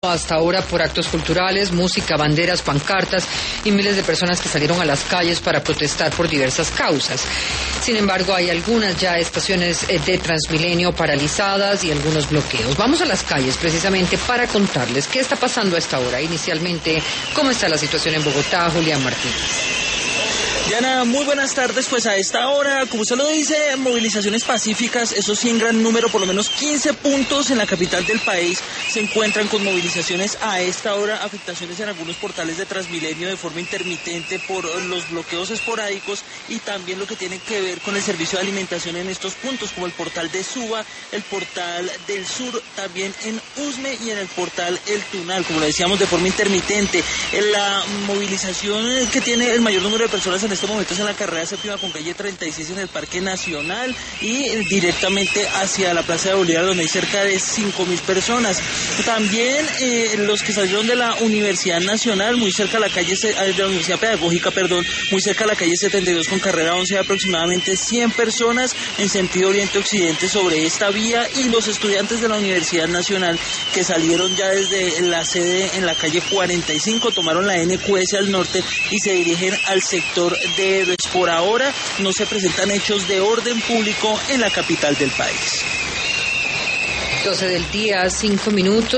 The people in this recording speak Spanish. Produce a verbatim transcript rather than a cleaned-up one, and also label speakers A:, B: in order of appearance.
A: Hasta ahora por actos culturales, música, banderas, pancartas y miles de personas que salieron a las calles para protestar por diversas causas. Sin embargo, hay algunas ya estaciones de Transmilenio paralizadas y algunos bloqueos. Vamos a las calles precisamente para contarles qué está pasando a esta hora. Inicialmente, ¿cómo está la situación en Bogotá? Julián Martínez.
B: Diana, muy buenas tardes. Pues a esta hora, como usted lo dice, movilizaciones pacíficas, eso sí en gran número, por lo menos quince puntos en la capital del país se encuentran con movilizaciones a esta hora, afectaciones en algunos portales de Transmilenio de forma intermitente por los bloqueos esporádicos y también lo que tiene que ver con el servicio de alimentación en estos puntos, como el portal de Suba, el portal del Sur, también en Usme y en el portal El Tunal, como lo decíamos, de forma intermitente. En la movilización que tiene el mayor número de personas en estos momentos en la carrera séptima con calle treinta y seis en el Parque Nacional y directamente hacia la Plaza de Bolívar, donde hay cerca de cinco mil personas. También eh, los que salieron de la Universidad Nacional, muy cerca de la calle, de la Universidad Pedagógica, perdón, muy cerca de la calle setenta y dos con carrera once, aproximadamente cien personas en sentido oriente-occidente sobre esta vía, y los estudiantes de la Universidad Nacional que salieron ya desde la sede en la calle cuarenta y cinco, tomaron la N Q S al norte y se dirigen al sector de Héroes. Por ahora no se presentan hechos de orden público en la capital del país.
A: doce del día, cinco minutos.